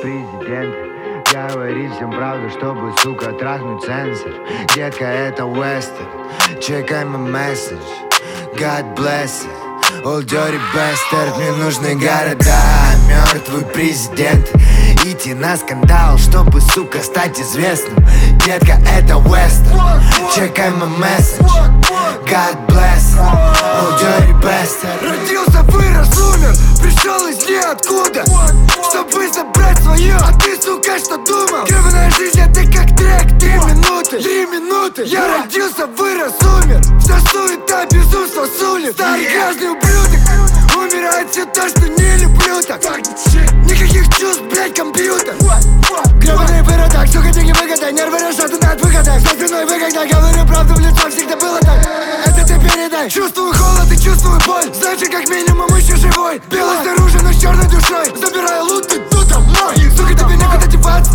президент. Говори всем правду, чтобы, сука, трахнуть цензор. Детка, это вестерн. Чекай мой месседж. God bless it. Old dirty bastard. Мне нужны города, мертвый президент. Идти на скандал, чтобы, сука, стать известным. Детка, это вестерн. Чекай мой месседж. God bless it. Old dirty bastard. Родился, вырос, умер, пришел из ниоткуда, чтобы забрать свое. А ты, сука, что думал? Гребаная жизнь, это как трек, 3 минуты, 3 минуты. Я родился, вырос, умер. Вся суета, безумство с улиц. Старый грязный ублюдок. Умирает все то, что не люблю так. Никаких чувств, блять, компьютер. Гребаный быротак, сука, деньги выгода. Нервы расшатаны от выхода. За спиной вы, когда говорю правду в лицо, всегда было так. Это ты передай. Чувствую холод и чувствую боль. Значит, как минимум еще живой. Белый снаружи, но с черной душой. Забираю лут, ты тут домой. Сука, тебе некуда деваться.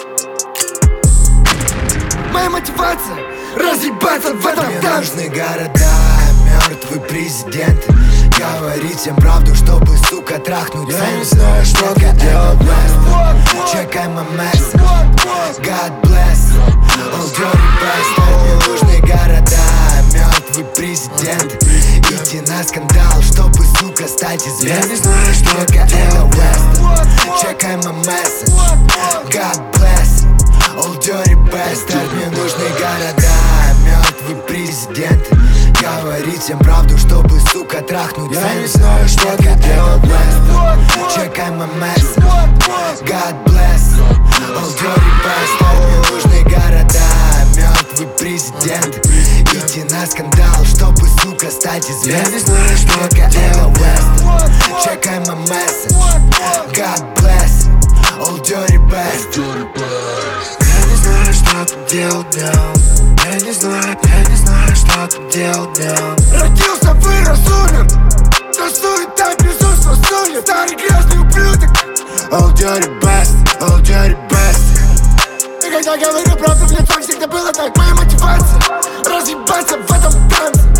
Моя мотивация разъебаться в этом танце. Мне нужны города, мертвый президент. Говорить всем правду, чтобы, сука, трахнуть цензор. Я не знаю, что ты делать. Чекай мой месседж. God bless it. Old dirty bastard. Мне нужны города, мертвый президент. Идти на скандал, чтобы, сука, стать известным. Я не знаю, что ты делать. Чекай мой месседж. God bless it. Old dirty bastard. Мне нужны города, мертвый президент. Говорить всем правду, чтобы, сука, трахнуть цензор. Я не знаю, что ты делать. Чекай мой месседж. God bless it. Old dirty bastard. Мне нужны города, мертвый президент. Идти на скандал, чтобы, сука, стать известным. Я не знаю, что ты делать. Чекай мой месседж. God bless it. Old dirty bastard. Я не знаю, что ты делать днем. Я не знаю, что ты делать днем. Родился, вырос, умер. Да суета, безумство, сует. Старый грязный ублюдок. Old dirty bastard, old dirty bastard. И когда говорю правду в лицо, всегда было так. Моя мотивация разъебаться в этом танце.